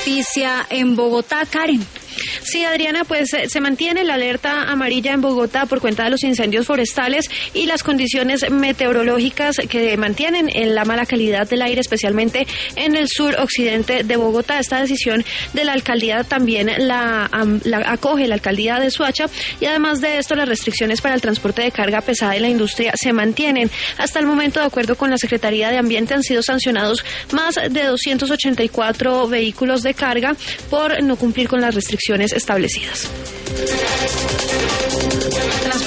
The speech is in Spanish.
noticia en Bogotá, Karen. Sí, Adriana, pues se mantiene la alerta amarilla en Bogotá por cuenta de los incendios forestales y las condiciones meteorológicas que mantienen en la mala calidad del aire, especialmente en el sur occidente de Bogotá. Esta decisión de la alcaldía también la acoge la alcaldía de Soacha, y además de esto, las restricciones para el transporte de carga pesada en la industria se mantienen. Hasta el momento, de acuerdo con la Secretaría de Ambiente, han sido sancionados más de 284 vehículos de carga por no cumplir con las restricciones establecidas.